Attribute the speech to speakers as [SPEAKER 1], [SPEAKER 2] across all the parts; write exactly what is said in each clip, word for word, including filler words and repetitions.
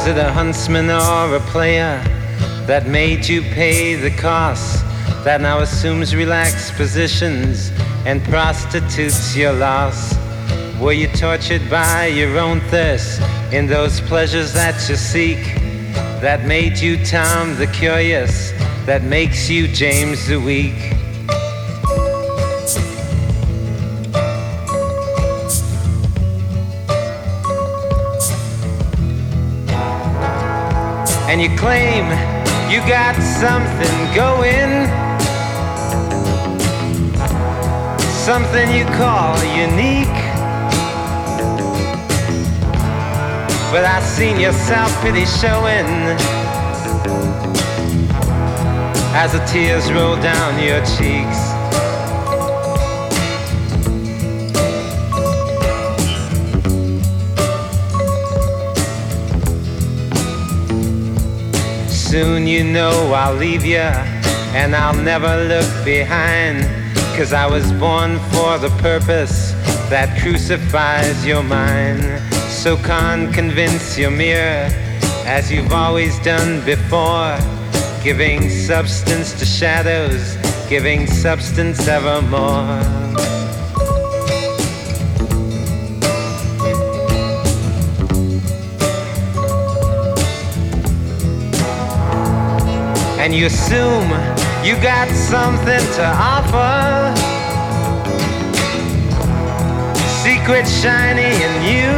[SPEAKER 1] Was it a huntsman or a player that made you pay the cost, that now assumes relaxed positions and prostitutes your loss? Were you tortured by your own thirst in those pleasures that you seek, that made you Tom the Curious, that makes you James the Weak? And you claim you got something going, something you call unique. But I seen your self-pity showing as the tears roll down your cheeks. Soon you know I'll leave ya, and I'll never look behind, 'cause I was born for the purpose that crucifies your mind. So can't convince your mirror, as you've always done before, giving substance to shadows, giving substance evermore. And you assume you got something to offer, secret shiny in you.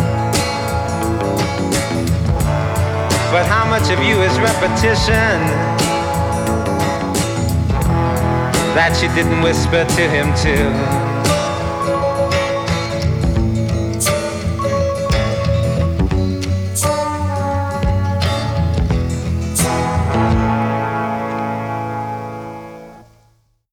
[SPEAKER 1] But how much of you is repetition that you didn't whisper to him too?